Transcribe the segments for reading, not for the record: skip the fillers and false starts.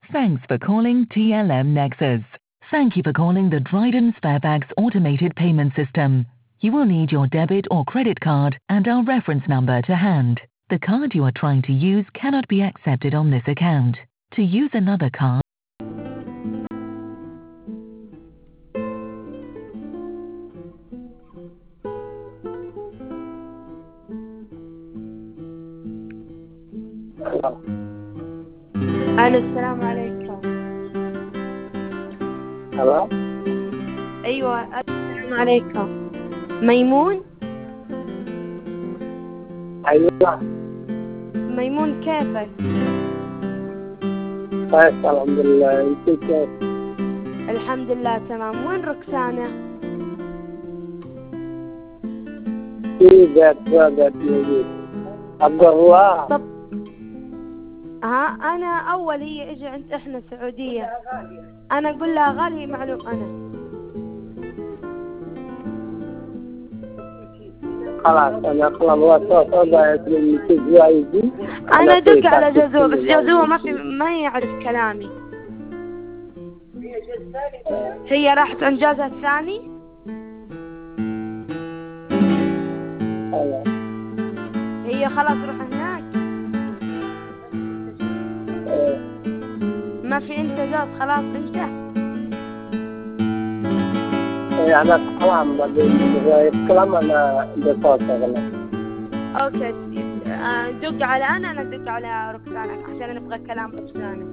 Thanks for calling TLM Nexus. Thank you for calling the Dryden Sparebags automated payment system. You will need your debit or credit card and our reference number to hand. The card you are trying to use cannot be accepted on this account. To use another card. ألو السلام عليكم. هلا. أيوة السلام عليكم. ميمون؟ أيوة. ميمون كيفك؟ كويس الحمد لله، أنت كيف؟ الحمد لله تمام. وين ركسانة؟ في بيت موجود. عبد الله. طب أنا أول هي إجي عند إحنا سعودية، أنا أقول لها غالي معلوم أنا. خلاص أنا خلاص وصلت من تجايزي. أنا دق على جزوة بس جزوة ما يعرف كلامي. هي راحت عند جوزها الثاني. هي خلاص روح هناك. ما في انت جوز خلاص انت. أنا كلام كلام أنا بصوت شغلة. اوكي دق على انا دق على ركسانة عشان نبغى كلام ركسانة.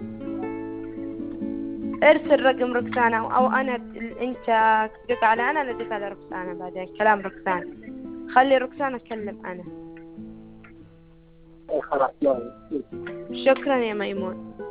ارسل رقم ركسانة او انا انت دق على انا دق على ركسانة بعدين كلام ركسانة. خلي ركسانة اتكلم انا. خلاص. شكرا يا ميمون.